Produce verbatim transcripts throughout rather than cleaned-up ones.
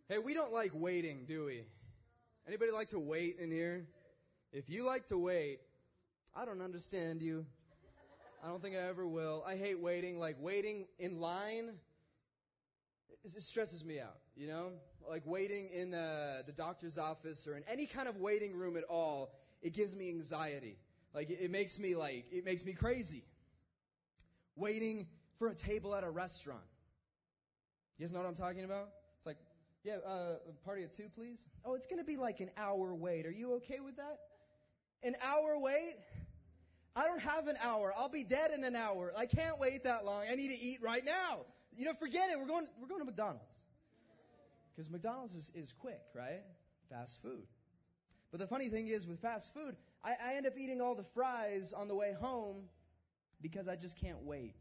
Hey, we don't like waiting, do we? Anybody like to wait in here? If you like to wait, I don't understand you. I don't think I ever will. I hate waiting. Like waiting in line, it, it stresses me out, you know? Like waiting in the, the doctor's office or in any kind of waiting room at all, it gives me anxiety. Like it, it makes me like, it makes me crazy. Waiting for a table at a restaurant. You guys know what I'm talking about? It's like, yeah, uh, party of two, please. Oh, it's going to be like an hour wait. Are you okay with that? An hour wait? I don't have an hour. I'll be dead in an hour. I can't wait that long. I need to eat right now. You know, forget it. We're going, we're going to McDonald's. Because McDonald's is, is quick, right? Fast food. But the funny thing is, with fast food, I, I end up eating all the fries on the way home because I just can't wait.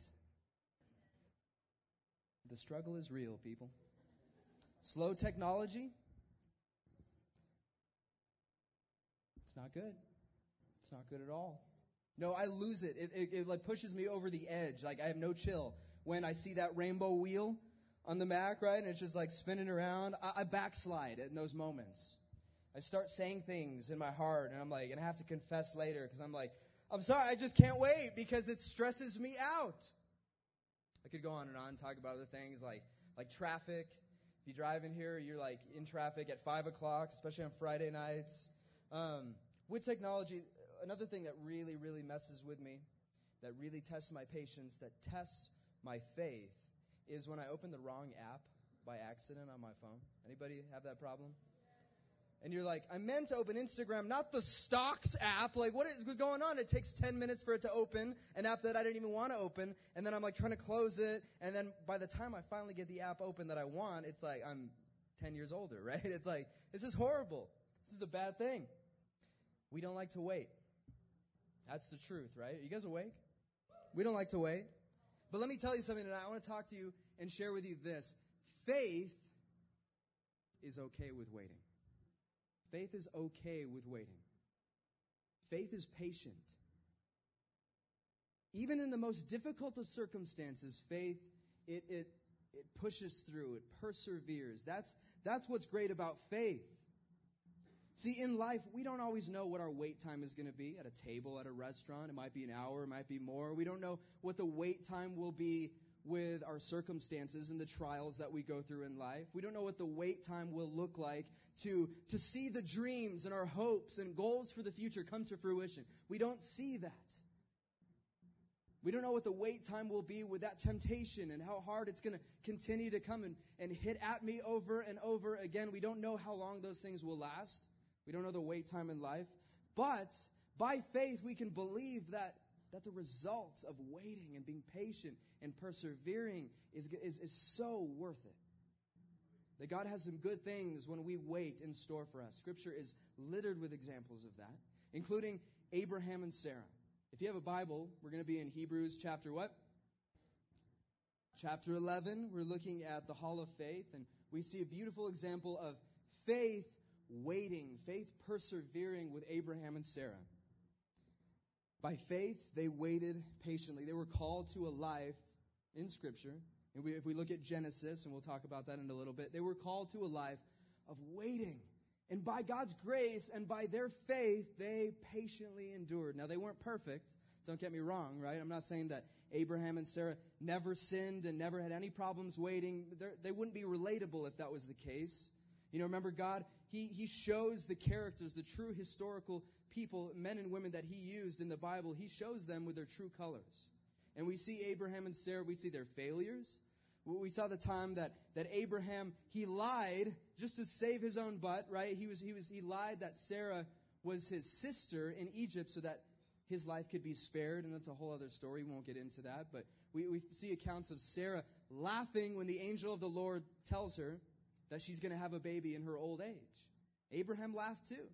The struggle is real, people. Slow technology, it's not good. It's not good at all. No, I lose it. It, it. it like pushes me over the edge. Like I have no chill. When I see that rainbow wheel on the Mac, right, and it's just like spinning around, I, I backslide in those moments. I start saying things in my heart, and I'm like, and I have to confess later because I'm like, I'm sorry, I just can't wait because it stresses me out. I could go on and on and talk about other things like like traffic. If you drive in here, you're like in traffic at five o'clock, especially on Friday nights. Um, with technology, another thing that really, really messes with me, that really tests my patience, that tests my faith, is when I open the wrong app by accident on my phone. Anybody have that problem? And you're like, I meant to open Instagram, not the stocks app. Like, what is what's going on? It takes ten minutes for it to open, an app that I didn't even want to open. And then I'm like trying to close it. And then by the time I finally get the app open that I want, it's like I'm ten years older, right? It's like, this is horrible. This is a bad thing. We don't like to wait. That's the truth, right? Are you guys awake? We don't like to wait. But let me tell you something tonight. I want to talk to you and share with you this. Faith is okay with waiting. Faith is okay with waiting. Faith is patient. Even in the most difficult of circumstances, faith, it, it, it pushes through, it perseveres. That's, that's what's great about faith. See, in life, we don't always know what our wait time is going to be at a table, at a restaurant. It might be an hour, it might be more. We don't know what the wait time will be with our circumstances and the trials that we go through in life. We don't know what the wait time will look like to, to see the dreams and our hopes and goals for the future come to fruition. We don't see that. We don't know what the wait time will be with that temptation and how hard it's going to continue to come and, and hit at me over and over again. We don't know how long those things will last. We don't know the wait time in life. But by faith, we can believe that that the results of waiting and being patient and persevering is, is, is so worth it. That God has some good things when we wait in store for us. Scripture is littered with examples of that, including Abraham and Sarah. If you have a Bible, we're going to be in Hebrews chapter what? Chapter eleven. We're looking at the Hall of Faith, and we see a beautiful example of faith waiting, faith persevering with Abraham and Sarah. By faith, they waited patiently. They were called to a life in Scripture. And we, if we look at Genesis, and we'll talk about that in a little bit, they were called to a life of waiting. And by God's grace and by their faith, they patiently endured. Now, they weren't perfect. Don't get me wrong, right? I'm not saying that Abraham and Sarah never sinned and never had any problems waiting. They're, they wouldn't be relatable if that was the case. You know, remember God, He He shows the characters, the true historical people, men and women that He used in the Bible. He shows them with their true colors. And we see Abraham and Sarah, we see their failures. We saw the time that, that Abraham, he lied just to save his own butt, right? He was he was he lied that Sarah was his sister in Egypt so that his life could be spared, and that's a whole other story. We won't get into that. But we, we see accounts of Sarah laughing when the angel of the Lord tells her that she's going to have a baby in her old age. Abraham laughed too.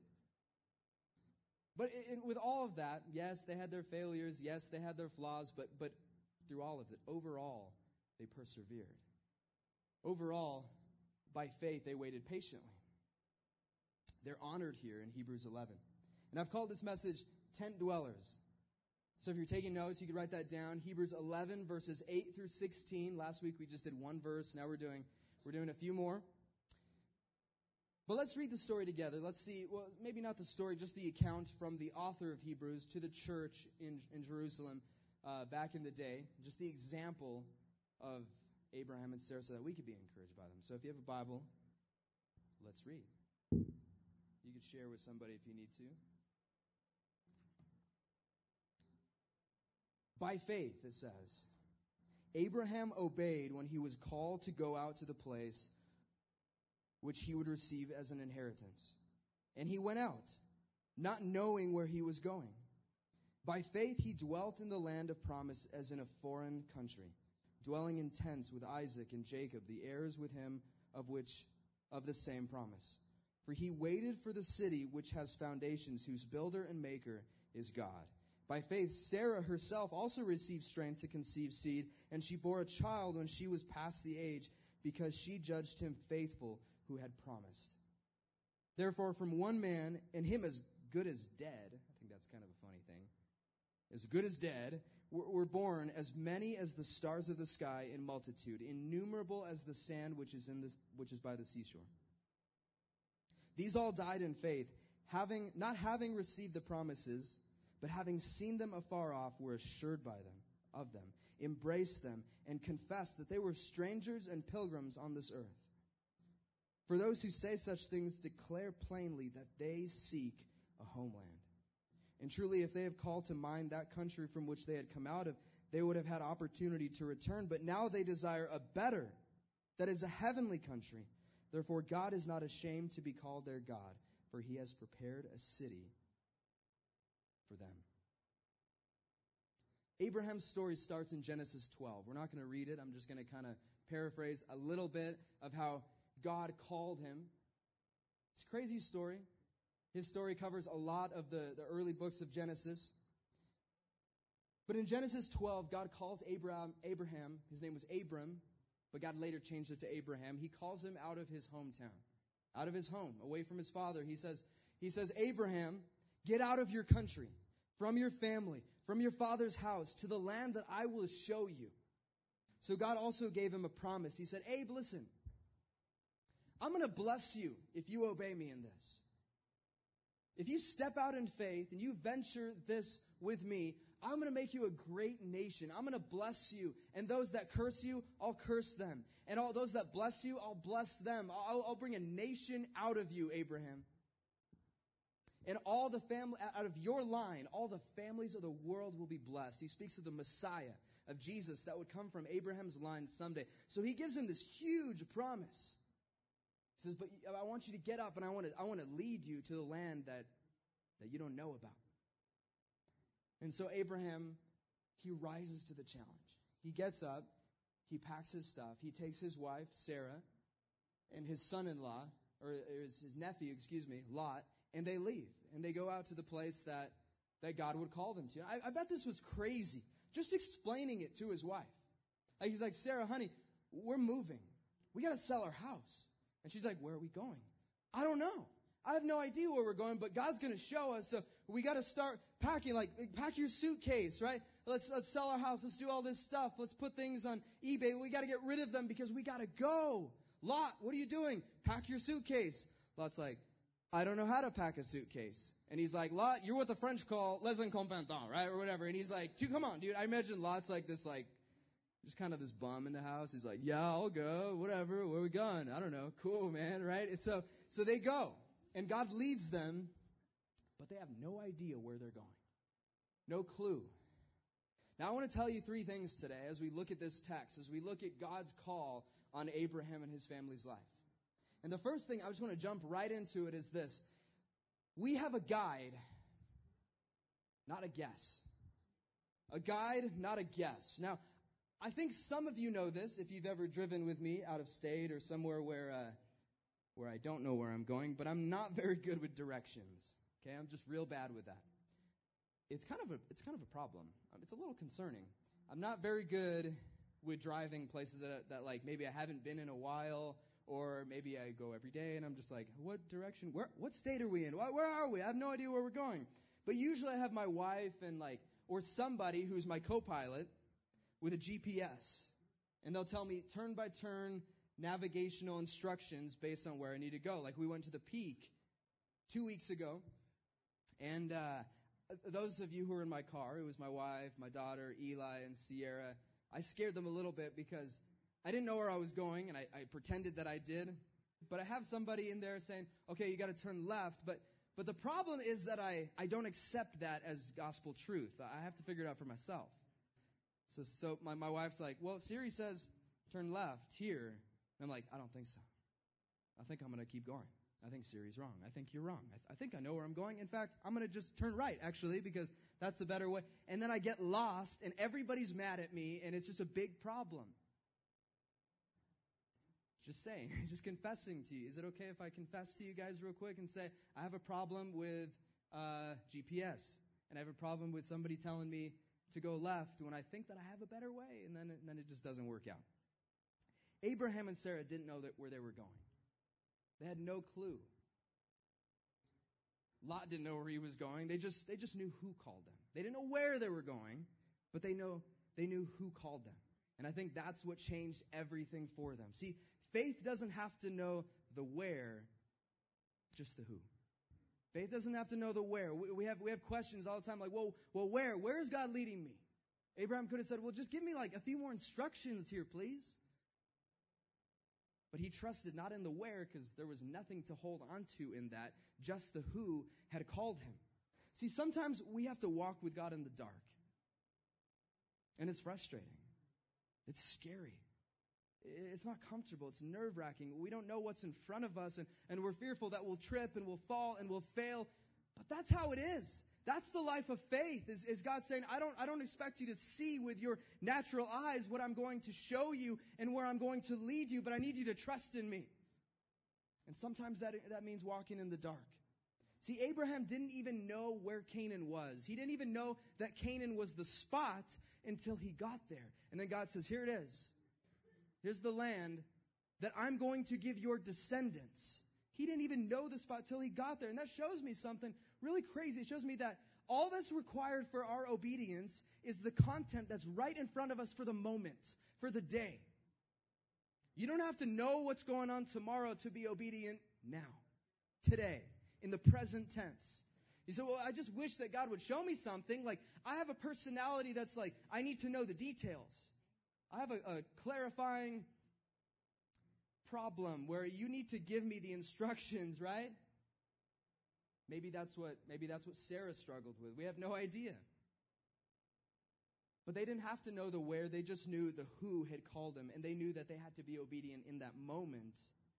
But in, with all of that, yes, they had their failures. Yes, they had their flaws. But but through all of it, overall, they persevered. Overall, by faith, they waited patiently. They're honored here in Hebrews eleven. And I've called this message Tent Dwellers. So if you're taking notes, you can write that down. Hebrews eleven, verses eight through sixteen. Last week we just did one verse. Now we're doing we're doing a few more. But let's read the story together. Let's see, well, maybe not the story, just the account from the author of Hebrews to the church in, in Jerusalem uh, back in the day. Just the example of Abraham and Sarah so that we could be encouraged by them. So if you have a Bible, let's read. You could share with somebody if you need to. By faith, it says, Abraham obeyed when he was called to go out to the place which he would receive as an inheritance. And he went out, not knowing where he was going. By faith he dwelt in the land of promise as in a foreign country, dwelling in tents with Isaac and Jacob, the heirs with him of which of the same promise. For he waited for the city which has foundations, whose builder and maker is God. By faith Sarah herself also received strength to conceive seed, and she bore a child when she was past the age, because she judged him faithful who had promised. Therefore, from one man, and him as good as dead, I think that's kind of a funny thing, as good as dead, were born as many as the stars of the sky in multitude, innumerable as the sand which is in this, which is by the seashore. These all died in faith, having not having received the promises, but having seen them afar off, were assured by them of them, embraced them, and confessed that they were strangers and pilgrims on this earth. For those who say such things declare plainly that they seek a homeland. And truly, if they have called to mind that country from which they had come out of, they would have had opportunity to return. But now they desire a better, that is a heavenly country. Therefore, God is not ashamed to be called their God, for he has prepared a city for them. Abraham's story starts in Genesis twelve. We're not going to read it. I'm just going to kind of paraphrase a little bit of how God called him. It's a crazy story. His story covers a lot of the, the early books of Genesis. But in Genesis twelve, God calls Abraham, Abraham, his name was Abram, but God later changed it to Abraham. He calls him out of his hometown, out of his home, away from his father. He says, he says, Abraham, get out of your country, from your family, from your father's house, to the land that I will show you. So God also gave him a promise. He said, Abe, listen, I'm going to bless you if you obey me in this. If you step out in faith and you venture this with me, I'm going to make you a great nation. I'm going to bless you. And those that curse you, I'll curse them. And all those that bless you, I'll bless them. I'll, I'll bring a nation out of you, Abraham. And all the family, out of your line, all the families of the world will be blessed. He speaks of the Messiah, of Jesus, that would come from Abraham's line someday. So he gives him this huge promise. He says, but I want you to get up and I want to, I want to lead you to the land that, that you don't know about. And so Abraham, he rises to the challenge. He gets up, he packs his stuff, he takes his wife, Sarah, and his son-in-law, or his, his nephew, excuse me, Lot, and they leave. And they go out to the place that, that God would call them to. I, I bet this was crazy, just explaining it to his wife. Like, he's like, Sarah, honey, we're moving. We got to sell our house. And she's like, where are we going? I don't know. I have no idea where we're going, but God's going to show us. So we got to start packing, like, pack your suitcase, right? Let's, let's sell our house. Let's do all this stuff. Let's put things on eBay. We got to get rid of them because we got to go. Lot, what are you doing? Pack your suitcase. Lot's like, I don't know how to pack a suitcase. And he's like, Lot, you're what the French call les incompetents, right? Or whatever. And he's like, dude, come on, dude. I imagine Lot's like this, like, just kind of this bum in the house. He's like, yeah, I'll go, whatever. Where are we going? I don't know. Cool, man, right? And so, so they go. And God leads them, but they have no idea where they're going. No clue. Now, I want to tell you three things today as we look at this text, as we look at God's call on Abraham and his family's life. And the first thing, I just want to jump right into it, is this. We have a guide, not a guess. A guide, not a guess. Now, I think some of you know this if you've ever driven with me out of state or somewhere where uh, where I don't know where I'm going, but I'm not very good with directions. Okay, I'm just real bad with that. It's kind of a it's kind of a problem. It's a little concerning. I'm not very good with driving places that that like maybe I haven't been in a while, or maybe I go every day and I'm just like, what direction? Where what state are we in? Where, where are we? I have no idea where we're going. But usually I have my wife and like or somebody who's my co-pilot with a G P S, and they'll tell me turn by turn navigational instructions based on where I need to go. Like we went to the Peak two weeks ago, and uh, those of you who were in my car, it was my wife, my daughter, Eli, and Sierra. I scared them a little bit because I didn't know where I was going, and I, I pretended that I did. But I have somebody in there saying, okay, you got to turn left. But but the problem is that I, I don't accept that as gospel truth. I have to figure it out for myself. So so my, my wife's like, well, Siri says turn left here. And I'm like, I don't think so. I think I'm going to keep going. I think Siri's wrong. I think you're wrong. I, th- I think I know where I'm going. In fact, I'm going to just turn right, actually, because that's the better way. And then I get lost, and everybody's mad at me, and it's just a big problem. Just saying, just confessing to you. Is it okay if I confess to you guys real quick and say, I have a problem with uh, G P S, and I have a problem with somebody telling me to go left when I think that I have a better way, and then it, and then it just doesn't work out. Abraham and Sarah didn't know that where they were going. They had no clue. Lot didn't know where he was going. They just they just knew who called them. They didn't know where they were going, but they know they knew who called them. And I think that's what changed everything for them. See, faith doesn't have to know the where, just the who. Faith doesn't have to know the where. We, we have we have questions all the time like, well, well, where? Where is God leading me? Abraham could have said, well, just give me like a few more instructions here, please. But he trusted not in the where because there was nothing to hold on to in that, just the who had called him. See, sometimes we have to walk with God in the dark. And it's frustrating. It's scary. It's not comfortable. It's nerve-wracking. We don't know what's in front of us, and, and we're fearful that we'll trip and we'll fall and we'll fail. But that's how it is. That's the life of faith, is, is God saying, I don't, I don't expect you to see with your natural eyes what I'm going to show you and where I'm going to lead you, but I need you to trust in me. And sometimes that, that means walking in the dark. See, Abraham didn't even know where Canaan was. He didn't even know that Canaan was the spot until he got there. And then God says, here it is. Here's the land that I'm going to give your descendants. He didn't even know the spot till he got there. And that shows me something really crazy. It shows me that all that's required for our obedience is the content that's right in front of us for the moment, for the day. You don't have to know what's going on tomorrow to be obedient now, today, in the present tense. You say, well, I just wish that God would show me something. Like, I have a personality that's like, I need to know the details. I have a, a clarifying problem where you need to give me the instructions, right? Maybe that's what maybe that's what Sarah struggled with. We have no idea. But they didn't have to know the where. They just knew the who had called them, and they knew that they had to be obedient in that moment.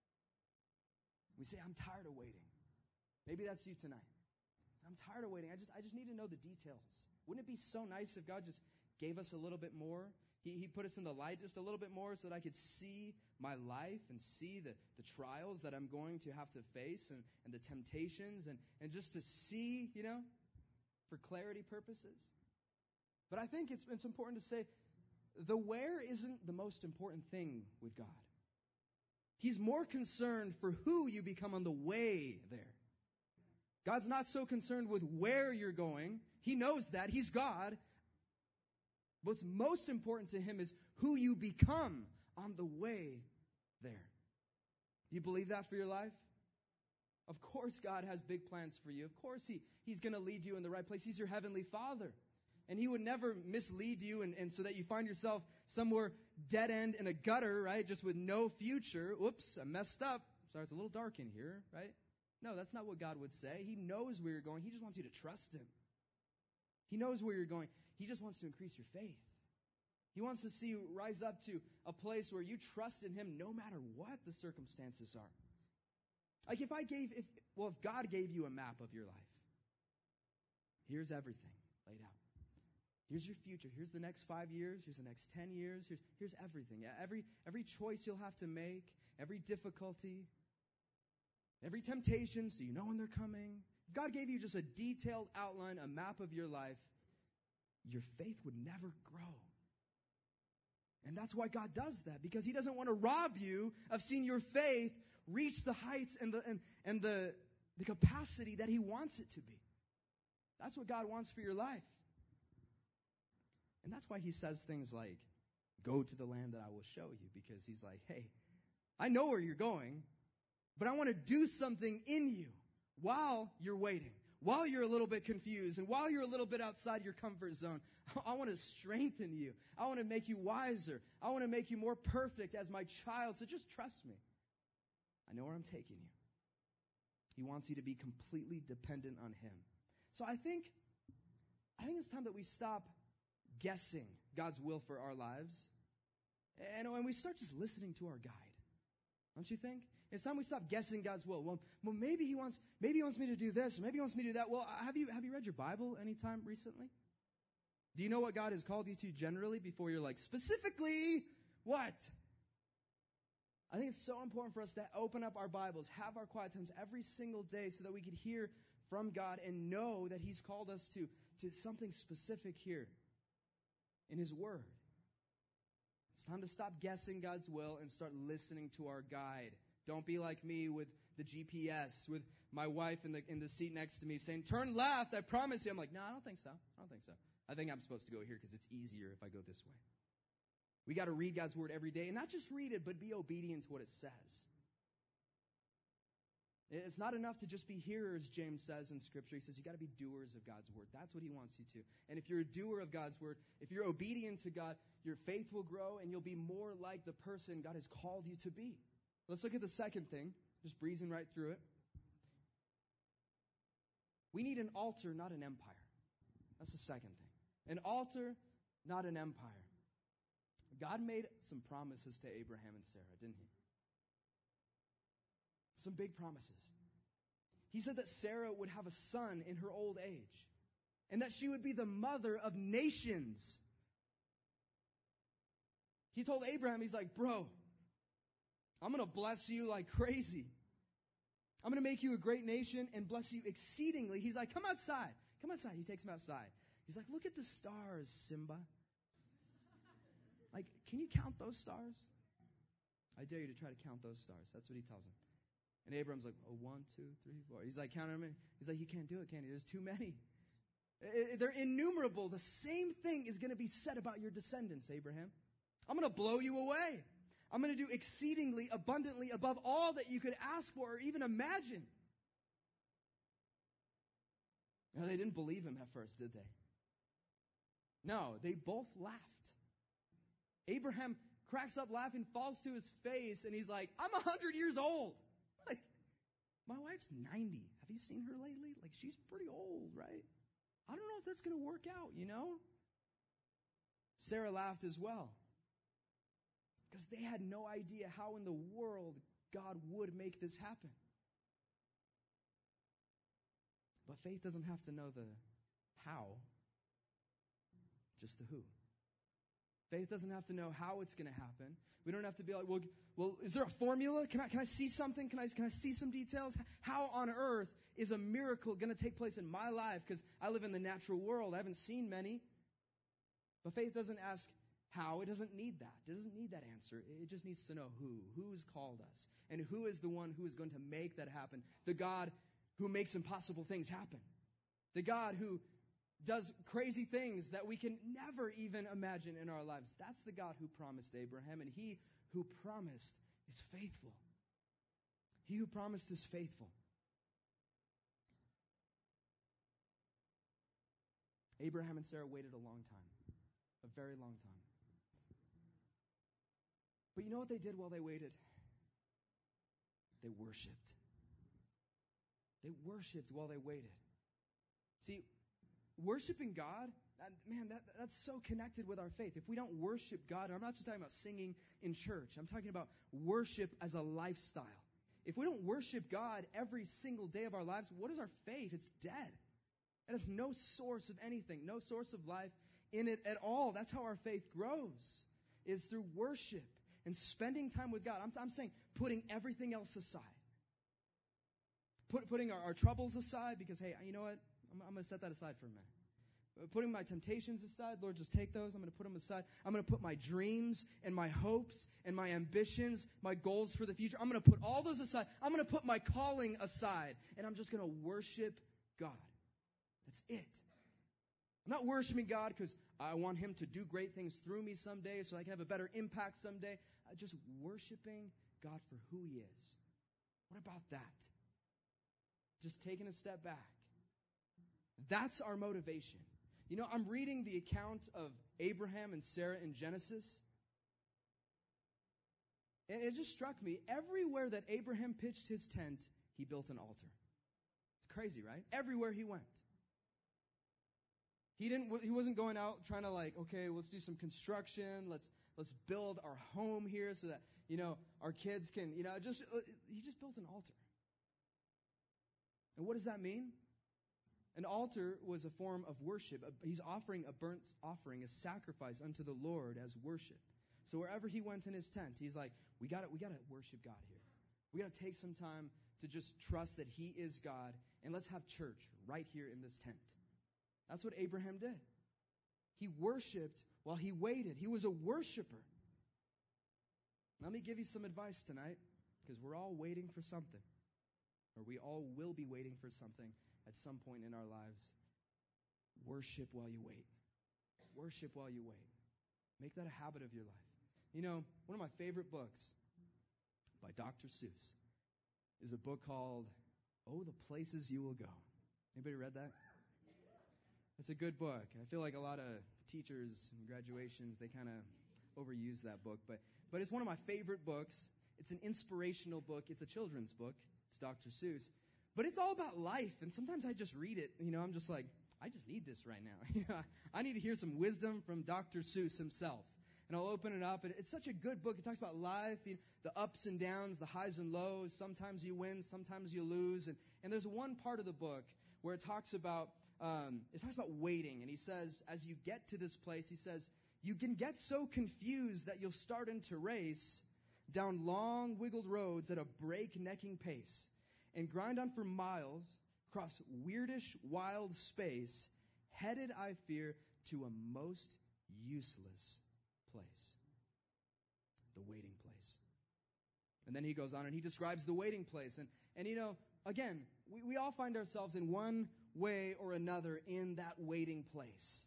We say, I'm tired of waiting. Maybe that's you tonight. I'm tired of waiting. I just I just need to know the details. Wouldn't it be so nice if God just gave us a little bit more? He, he put us in the light just a little bit more so that I could see my life and see the, the trials that I'm going to have to face and, and the temptations and, and just to see, you know, for clarity purposes. But I think it's, it's important to say the where isn't the most important thing with God. He's more concerned for who you become on the way there. God's not so concerned with where you're going. He knows that. He's God. What's most important to him is who you become on the way there. Do you believe that for your life? Of course God has big plans for you. Of course he, he's going to lead you in the right place. He's your heavenly Father. And he would never mislead you and, and so that you find yourself somewhere dead end in a gutter, right? Just with no future. Oops, I messed up. Sorry, it's a little dark in here, right? No, that's not what God would say. He knows where you're going. He just wants you to trust him. He knows where you're going. He just wants to increase your faith. He wants to see you rise up to a place where you trust in him no matter what the circumstances are. Like if I gave, if well, if God gave you a map of your life, here's everything laid out. Here's your future. Here's the next five years. Here's the next ten years. Here's, here's everything. Every, every choice you'll have to make, every difficulty, every temptation, so you know when they're coming. If God gave you just a detailed outline, a map of your life, your faith would never grow. And that's why God does that, because he doesn't want to rob you of seeing your faith reach the heights and the and, and the, the capacity that he wants it to be. That's what God wants for your life. And that's why he says things like, go to the land that I will show you, because he's like, hey, I know where you're going, but I want to do something in you while you're waiting, while you're a little bit confused, and while you're a little bit outside your comfort zone. I want to strengthen you. I want to make you wiser. I want to make you more perfect as my child. So just trust me. I know where I'm taking you. He wants you to be completely dependent on him. So I think, I think it's time that we stop guessing God's will for our lives, and when we start just listening to our guide. Don't you think? It's time we stop guessing God's will. Well, well, maybe he wants, maybe he wants me to do this, or maybe he wants me to do that. Well, have you have you read your Bible anytime recently? Do you know what God has called you to generally before you're like, specifically what? I think it's so important for us to open up our Bibles, have our quiet times every single day so that we could hear from God and know that he's called us to, to something specific here in his word. It's time to stop guessing God's will and start listening to our guide. Don't be like me with the G P S, with my wife in the in the seat next to me saying, turn left, I promise you. I'm like, no, I don't think so. I don't think so. I think I'm supposed to go here because it's easier if I go this way. We got to read God's word every day, and not just read it, but be obedient to what it says. It's not enough to just be hearers, James says in Scripture. He says you got to be doers of God's word. That's what he wants you to. And if you're a doer of God's word, if you're obedient to God, your faith will grow, and you'll be more like the person God has called you to be. Let's look at the second thing, just breezing right through it. We need an altar, not an empire. That's the second thing. An altar, not an empire. God made some promises to Abraham and Sarah, didn't he? Some big promises. He said that Sarah would have a son in her old age, and that she would be the mother of nations. He told Abraham, he's like, bro, I'm going to bless you like crazy. I'm going to make you a great nation and bless you exceedingly. He's like, come outside. Come outside. He takes him outside. He's like, look at the stars, Simba. Like, can you count those stars? I dare you to try to count those stars. That's what he tells him. And Abraham's like, oh, one, two, three, four. He's like, count them. He's like, you can't do it, can you? There's too many. They're innumerable. The same thing is going to be said about your descendants, Abraham. I'm going to blow you away. I'm going to do exceedingly abundantly above all that you could ask for or even imagine. Now, they didn't believe him at first, did they? No, they both laughed. Abraham cracks up laughing, falls to his face, and he's like, I'm one hundred years old. Like, my wife's ninety. Have you seen her lately? Like, she's pretty old, right? I don't know if that's going to work out, you know? Sarah laughed as well, because they had no idea how in the world God would make this happen. But faith doesn't have to know the how, just the who. Faith doesn't have to know how it's going to happen. We don't have to be like, well, well, is there a formula? Can I can I see something? Can I can I see some details? How on earth is a miracle going to take place in my life? Because I live in the natural world. I haven't seen many. But faith doesn't ask how. It doesn't need that. It doesn't need that answer. It just needs to know who. Who's called us? And who is the one who is going to make that happen? The God who makes impossible things happen. The God who does crazy things that we can never even imagine in our lives. That's the God who promised Abraham, and he who promised is faithful. He who promised is faithful. Abraham and Sarah waited a long time, a very long time. But you know what they did while they waited? They worshiped. They worshiped while they waited. See, worshiping God, man, that, that's so connected with our faith. If we don't worship God, I'm not just talking about singing in church. I'm talking about worship as a lifestyle. If we don't worship God every single day of our lives, what is our faith? It's dead. It has no source of anything, no source of life in it at all. That's how our faith grows, is through worship and spending time with God. I'm, I'm saying putting everything else aside. Put, putting our, our troubles aside because, hey, you know what? I'm, I'm going to set that aside for a minute. Putting my temptations aside, Lord, just take those. I'm going to put them aside. I'm going to put my dreams and my hopes and my ambitions, my goals for the future. I'm going to put all those aside. I'm going to put my calling aside, and I'm just going to worship God. That's it. I'm not worshiping God because I want him to do great things through me someday so I can have a better impact someday. I'm just worshiping God for who he is. What about that? Just taking a step back. That's our motivation. You know, I'm reading the account of Abraham and Sarah in Genesis. And it just struck me, everywhere that Abraham pitched his tent, he built an altar. It's crazy, right? Everywhere he went. He didn't he wasn't going out trying to like, okay, let's do some construction, let's let's build our home here so that, you know, our kids can, you know, just he just built an altar. And what does that mean? An altar was a form of worship. He's offering a burnt offering, a sacrifice unto the Lord as worship. So wherever he went in his tent, he's like, we got we got to worship God here. We got to take some time to just trust that he is God, and let's have church right here in this tent. That's what Abraham did. He worshiped while he waited. He was a worshiper. Let me give you some advice tonight, because we're all waiting for something. Or we all will be waiting for something at some point in our lives. Worship while you wait. Worship while you wait. Make that a habit of your life. You know, one of my favorite books by Doctor Seuss is a book called Oh, the Places You Will Go. Anybody read that? It's a good book. I feel like a lot of teachers and graduations, they kind of overuse that book. But, but it's one of my favorite books. It's an inspirational book. It's a children's book. It's Doctor Seuss. But it's all about life, and sometimes I just read it. You know, I'm just like, I just need this right now. I need to hear some wisdom from Doctor Seuss himself. And I'll open it up, and it's such a good book. It talks about life, you know, the ups and downs, the highs and lows. Sometimes you win, sometimes you lose. And, and there's one part of the book where it talks about um, it talks about waiting. And he says, as you get to this place, he says, you can get so confused that you'll start into race down long, wiggled roads at a break-necking pace, and grind on for miles, cross weirdish, wild space, headed, I fear, to a most useless place. The waiting place. And then he goes on and he describes the waiting place. And, and you know, again, we, we all find ourselves in one way or another in that waiting place.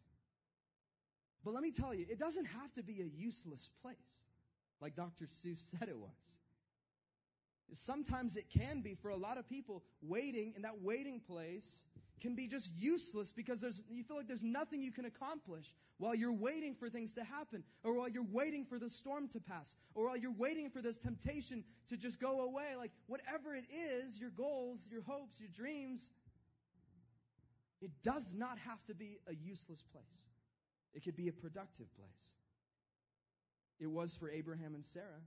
But let me tell you, it doesn't have to be a useless place, like Doctor Seuss said it was. Sometimes it can be for a lot of people. Waiting in that waiting place can be just useless because there's you feel like there's nothing you can accomplish while you're waiting for things to happen, or while you're waiting for the storm to pass, or while you're waiting for this temptation to just go away. Like whatever it is, your goals, your hopes, your dreams, it does not have to be a useless place. It could be a productive place. It was for Abraham and Sarah.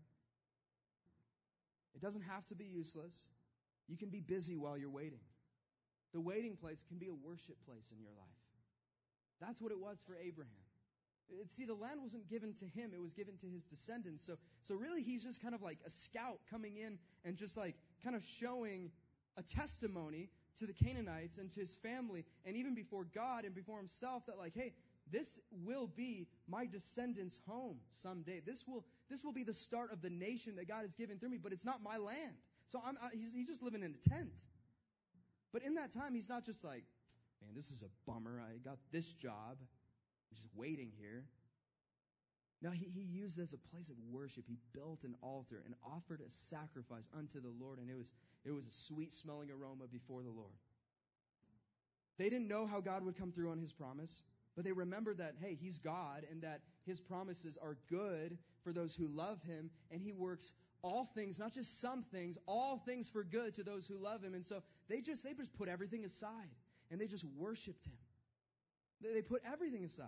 It doesn't have to be useless. You can be busy while you're waiting. The waiting place can be a worship place in your life. That's what it was for Abraham. See, the land wasn't given to him. It was given to his descendants. So, so really, he's just kind of like a scout coming in and just like kind of showing a testimony to the Canaanites and to his family, and even before God and before himself, that like, hey, this will be my descendants' home someday. This will this will be the start of the nation that God has given through me, but it's not my land. So I'm, I, he's, he's just living in a tent. But in that time, he's not just like, man, this is a bummer. I got this job. I'm just waiting here. No, he, he used it as a place of worship. He built an altar and offered a sacrifice unto the Lord, and it was it was a sweet-smelling aroma before the Lord. They didn't know how God would come through on his promise, but they remembered that, hey, he's God, and that his promises are good for those who love him, and he works all things, not just some things, all things for good to those who love him. And so they just they just put everything aside, and they just worshiped him. They, they put everything aside.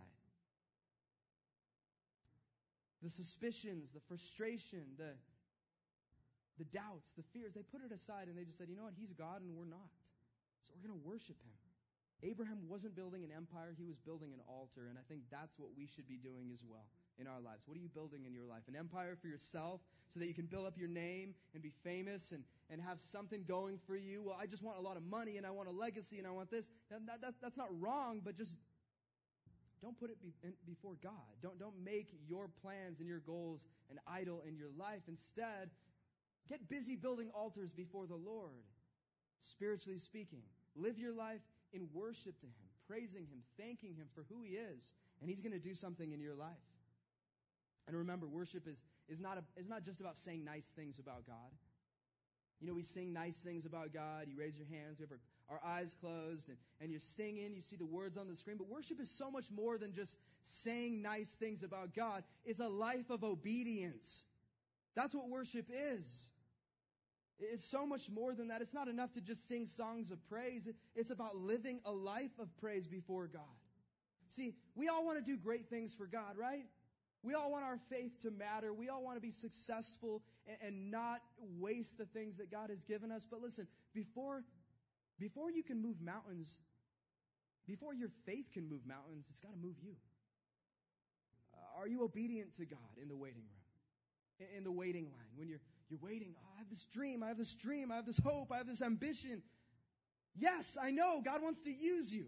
The suspicions, the frustration, the, the doubts, the fears, they put it aside, and they just said, you know what, he's God and we're not. So we're going to worship him. Abraham wasn't building an empire, he was building an altar, and I think that's what we should be doing as well in our lives. What are you building in your life? An empire for yourself so that you can build up your name and be famous and, and have something going for you? Well, I just want a lot of money and I want a legacy and I want this. That, that, that's not wrong, but just don't put it be, in, before God. Don't, don't make your plans and your goals an idol in your life. Instead, get busy building altars before the Lord, spiritually speaking. Live your life in worship to him, praising him, thanking him for who he is, and he's going to do something in your life. And remember, worship is, is not, a, is not just about saying nice things about God. You know, we sing nice things about God. You raise your hands. We have our, our eyes closed, and, and you're singing. You see the words on the screen. But worship is so much more than just saying nice things about God. It's a life of obedience. That's what worship is. It's so much more than that. It's not enough to just sing songs of praise. It's about living a life of praise before God. See, we all want to do great things for God, right? We all want our faith to matter. We all want to be successful and, and not waste the things that God has given us. But listen, before, before you can move mountains, before your faith can move mountains, it's got to move you. Uh, are you obedient to God in the waiting room, in, in the waiting line? When you're you're waiting, oh, I have this dream, I have this dream, I have this hope, I have this ambition. Yes, I know God wants to use you.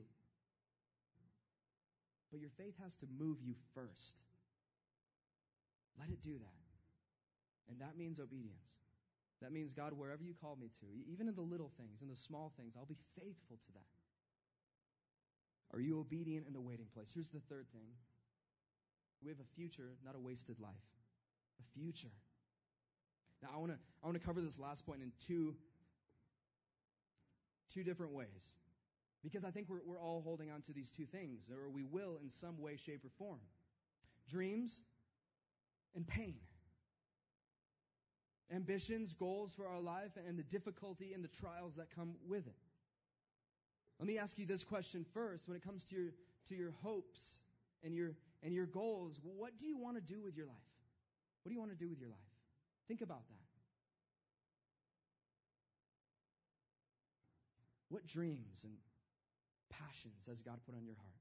But your faith has to move you first. Let it do that. And that means obedience. That means, God, wherever you call me to, even in the little things, in the small things, I'll be faithful to that. Are you obedient in the waiting place? Here's the third thing. We have a future, not a wasted life. A future. Now, I want to I want to cover this last point in two, two different ways. Because I think we're, we're all holding on to these two things, or we will in some way, shape, or form. Dreams and pain. Ambitions, goals for our life, and the difficulty and the trials that come with it. Let me ask you this question first. When it comes to your to your hopes and your and your goals, what do you want to do with your life? What do you want to do with your life? Think about that. What dreams and passions has God put on your heart?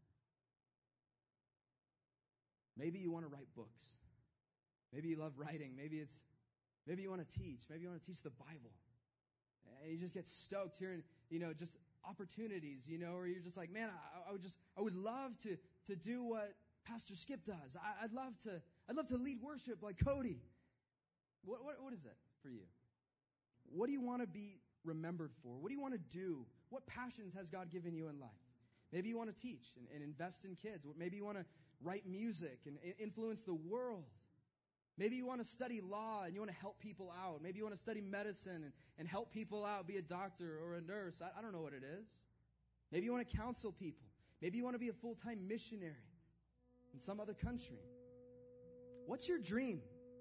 Maybe you want to write books. Maybe you love writing. Maybe it's maybe you want to teach. Maybe you want to teach the Bible. And you just get stoked hearing, you know, just opportunities, you know, or you're just like, man, I, I would just I would love to to do what Pastor Skip does. I, I'd love to I'd love to lead worship like Cody. What, what what is that for you? What do you want to be remembered for? What do you want to do? What passions has God given you in life? Maybe you want to teach and, and invest in kids. Maybe you want to write music and influence the world. Maybe you want to study law and you want to help people out. Maybe you want to study medicine and, and help people out, be a doctor or a nurse. I, I don't know what it is. Maybe you want to counsel people. Maybe you want to be a full-time missionary in some other country. What's your dream?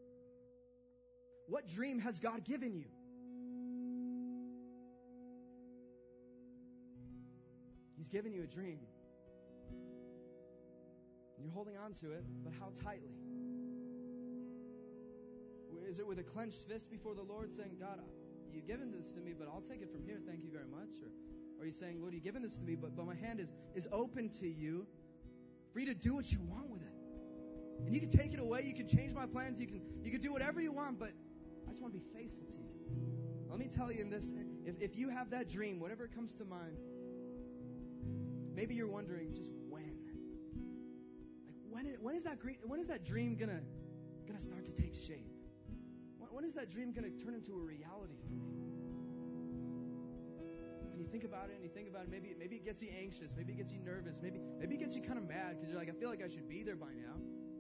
What dream has God given you? He's given you a dream. You're holding on to it, but how tightly? Is it with a clenched fist before the Lord saying, God, you've given this to me, but I'll take it from here. Thank you very much. Or, or are you saying, Lord, you've given this to me, but, but my hand is, is open to you for you to do what you want with it. And you can take it away. You can change my plans. You can, you can do whatever you want, but I just want to be faithful to you. Let me tell you in this, if, if you have that dream, whatever comes to mind, maybe you're wondering just when. Like when is, when is that dream, when is that dream gonna gonna start to take shape? When, when is that dream gonna turn into a reality for me? And you think about it and you think about it, maybe maybe it gets you anxious, maybe it gets you nervous, maybe maybe it gets you kind of mad because you're like, I feel like I should be there by now.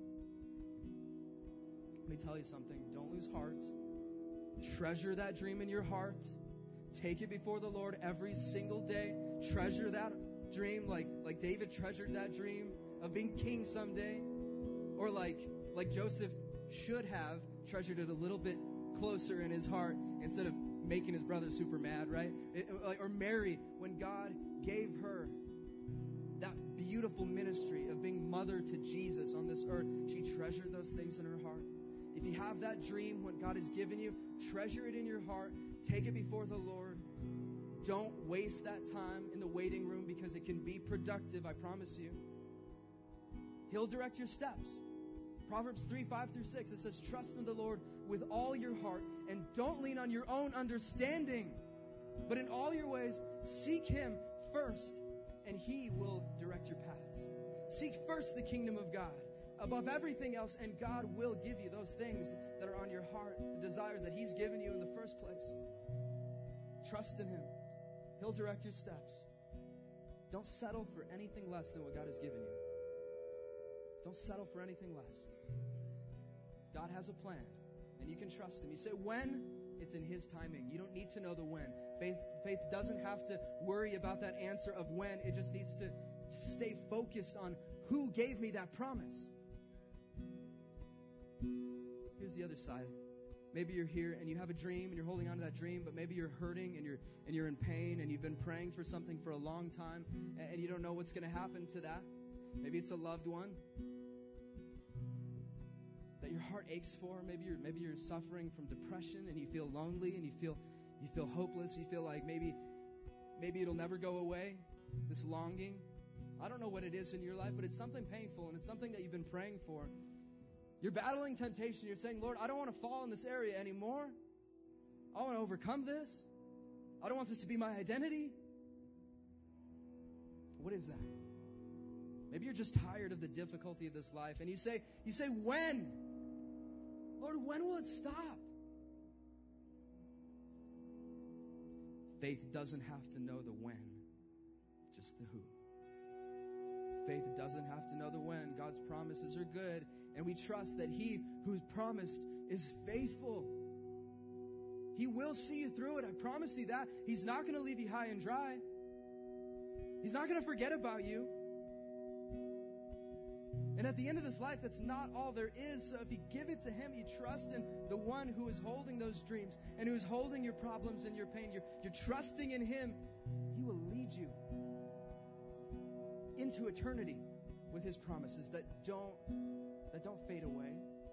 Let me tell you something, don't lose heart. Treasure that dream in your heart. Take it before the Lord every single day. Treasure that dream like, like David treasured that dream of being king someday. Or like, like Joseph should have treasured it a little bit closer in his heart instead of making his brother super mad, right? It, or Mary, when God gave her that beautiful ministry of being mother to Jesus on this earth, she treasured those things in her heart. If you have that dream, what God has given you, treasure it in your heart. Take it before the Lord. Don't waste that time in the waiting room because it can be productive, I promise you. He'll direct your steps. Proverbs three, five through six, it says, trust in the Lord with all your heart and don't lean on your own understanding. But in all your ways, seek Him first and He will direct your paths. Seek first the kingdom of God above everything else, and God will give you those things that are on your heart, the desires that He's given you in the first place. Trust in Him. He'll direct your steps. Don't settle for anything less than what God has given you. Don't settle for anything less. God has a plan. and you can trust him. You say when? It's in his timing. You don't need to know the when. Faith, faith doesn't have to worry about that answer of when. It just needs to, to stay focused on who gave me that promise. Here's the other side. Maybe you're here and you have a dream and you're holding on to that dream, but maybe you're hurting and you're and you're in pain and you've been praying for something for a long time and, and you don't know what's going to happen to that. Maybe it's a loved one that your heart aches for. Maybe you're maybe you're suffering from depression and you feel lonely and you feel you feel hopeless. You feel like maybe maybe it'll never go away. This longing. I don't know what it is in your life, but it's something painful and it's something that you've been praying for. You're battling temptation. You're saying, Lord, I don't want to fall in this area anymore. I want to overcome this. I don't want this to be my identity. What is that? Maybe you're just tired of the difficulty of this life. And you say, you say, when? Lord, when will it stop? Faith doesn't have to know the when, just the who. Faith doesn't have to know the when. God's promises are good, and we trust that He who's promised is faithful. He will see you through it. I promise you that. He's not going to leave you high and dry. He's not going to forget about you. And at the end of this life, that's not all there is. So if you give it to Him, you trust in the one who is holding those dreams and who is holding your problems and your pain. You're, you're trusting in Him. He will lead you into eternity with His promises that don't that don't fade away.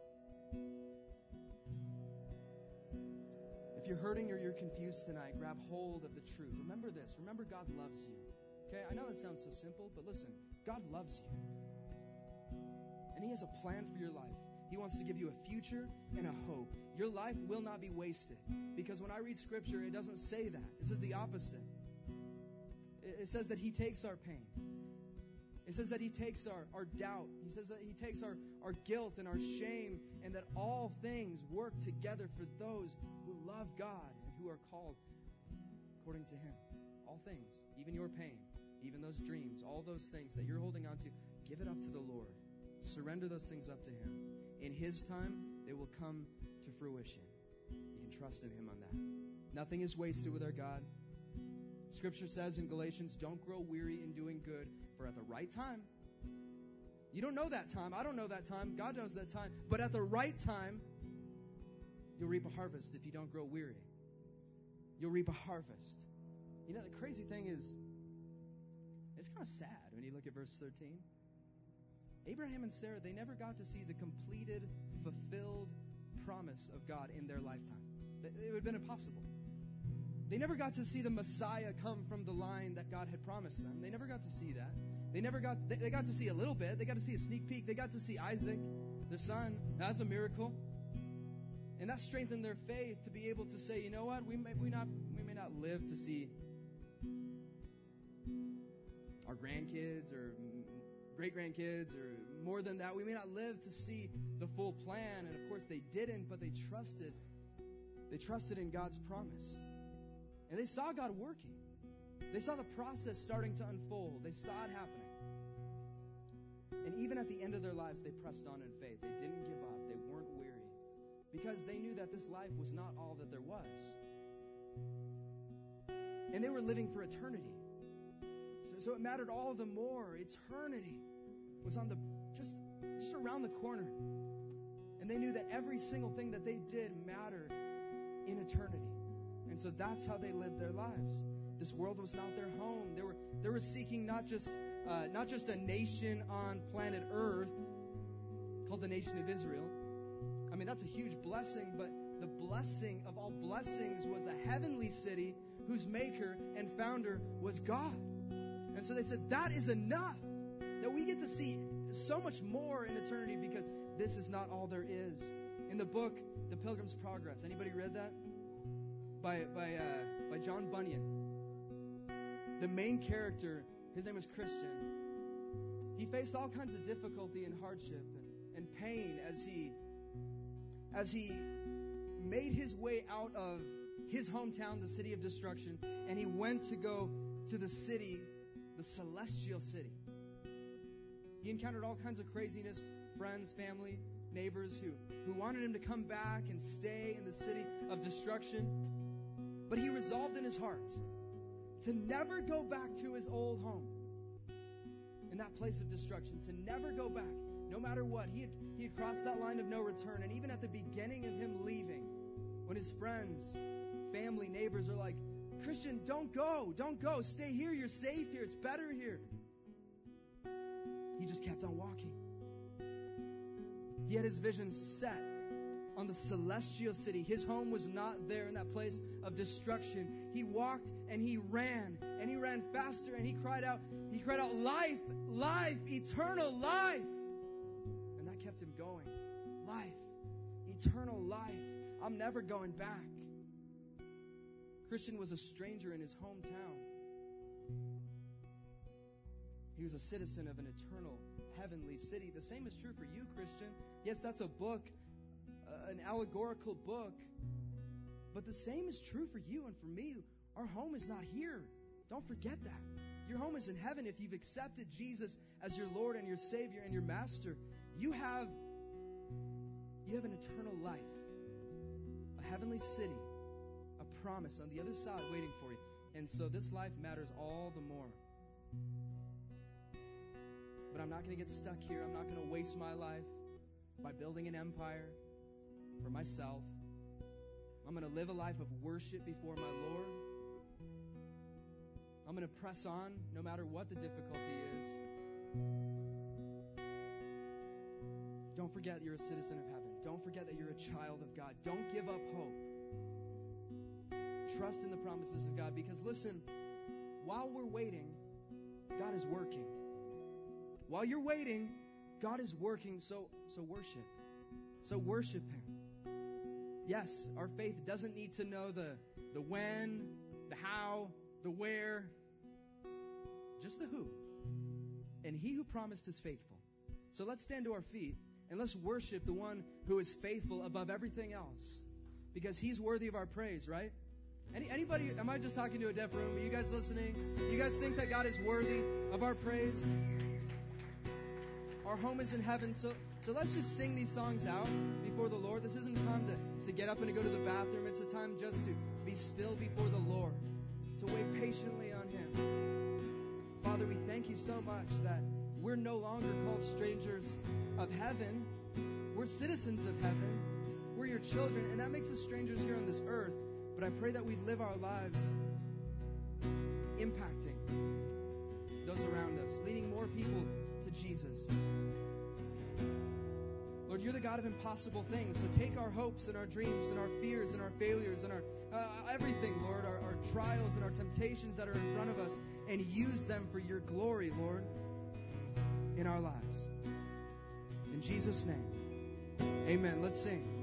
If you're hurting or you're confused tonight, grab hold of the truth. Remember this. Remember God loves you. Okay? I know that sounds so simple, but listen. God loves you. And He has a plan for your life. He wants to give you a future and a hope. Your life will not be wasted. Because when I read Scripture, it doesn't say that. It says the opposite. It says that He takes our pain. It says that He takes our, our doubt. He says that He takes our, our guilt and our shame, and that all things work together for those who love God and who are called according to Him. All things, even your pain, even those dreams, all those things that you're holding on to, give it up to the Lord. Surrender those things up to Him. In His time, they will come to fruition. You can trust in Him on that. Nothing is wasted with our God. Scripture says in Galatians, don't grow weary in doing good, for at the right time, you don't know that time, I don't know that time, God knows that time, but at the right time, you'll reap a harvest if you don't grow weary. You'll reap a harvest. You know, the crazy thing is, it's kind of sad when you look at verse thirteen. Abraham and Sarah, they never got to see the completed, fulfilled promise of God in their lifetime. It would have been impossible. They never got to see the Messiah come from the line that God had promised them. They never got to see that. They never got, they, they got to see a little bit. They got to see a sneak peek. They got to see Isaac, their son. That's a miracle. And that strengthened their faith to be able to say, you know what, we may, we not, we may not live to see our grandkids or great-grandkids or more than that. We may not live to see the full plan. And of course they didn't, but they trusted. They trusted in God's promise. And they saw God working. They saw the process starting to unfold. They saw it happening. And even at the end of their lives, they pressed on in faith. They didn't give up. They weren't weary. Because they knew that this life was not all that there was. And they were living for eternity. So, so it mattered all the more. Eternity was on the just, just around the corner. And they knew that every single thing that they did mattered in eternity. And so that's how they lived their lives. This world was not their home. They were they were seeking not just uh, not just a nation on planet Earth called the nation of Israel. I mean, that's a huge blessing, but the blessing of all blessings was a heavenly city whose maker and founder was God. And so they said, that is enough. That we get to see so much more in eternity because this is not all there is. In the book, The Pilgrim's Progress, anybody read that? By by uh, by John Bunyan. The main character, his name is Christian. He faced all kinds of difficulty and hardship and, and pain as he as he made his way out of his hometown, the city of destruction, and he went to go to the city, the celestial city. He encountered all kinds of craziness, friends, family, neighbors who, who wanted him to come back and stay in the city of destruction. But he resolved in his heart to never go back to his old home in that place of destruction, to never go back, no matter what. He had, he had crossed that line of no return. And even at the beginning of him leaving, when his friends, family, neighbors are like, Christian, don't go, don't go, stay here, you're safe here, it's better here. He just kept on walking. He had his vision set on the celestial city. His home was not there in that place of destruction. He walked and he ran, and he ran faster, and he cried out, he cried out, life, life, eternal life. And that kept him going. Life, eternal life. I'm never going back. Christian was a stranger in his hometown. He was a citizen of an eternal, heavenly city. The same is true for you, Christian. Yes, that's a book, uh, an allegorical book. But the same is true for you and for me. Our home is not here. Don't forget that. Your home is in heaven. If you've accepted Jesus as your Lord and your Savior and your Master, you have, you have an eternal life, a heavenly city, a promise on the other side waiting for you. And so this life matters all the more. But I'm not going to get stuck here. I'm not going to waste my life by building an empire for myself. I'm going to live a life of worship before my Lord. I'm going to press on no matter what the difficulty is. Don't forget you're a citizen of heaven. Don't forget that you're a child of God. Don't give up hope. Trust in the promises of God, because listen, while we're waiting, God is working. While you're waiting, God is working, so so worship. So worship Him. Yes, our faith doesn't need to know the, the when, the how, the where, just the who. And He who promised is faithful. So let's stand to our feet and let's worship the one who is faithful above everything else, because He's worthy of our praise, right? Any, anybody, am I just talking to a deaf room? Are you guys listening? You guys think that God is worthy of our praise? Our home is in heaven, so so let's just sing these songs out before the Lord. This isn't a time to, to get up and to go to the bathroom. It's a time just to be still before the Lord, to wait patiently on Him. Father, we thank You so much that we're no longer called strangers of heaven. We're citizens of heaven. We're Your children, and that makes us strangers here on this earth. But I pray that we live our lives impacting those around us, leading more people to Jesus. Lord, You're the God of impossible things. So take our hopes and our dreams and our fears and our failures and our uh, everything, Lord, our, our trials and our temptations that are in front of us, and use them for Your glory, Lord, in our lives. In Jesus' name, amen. Let's sing.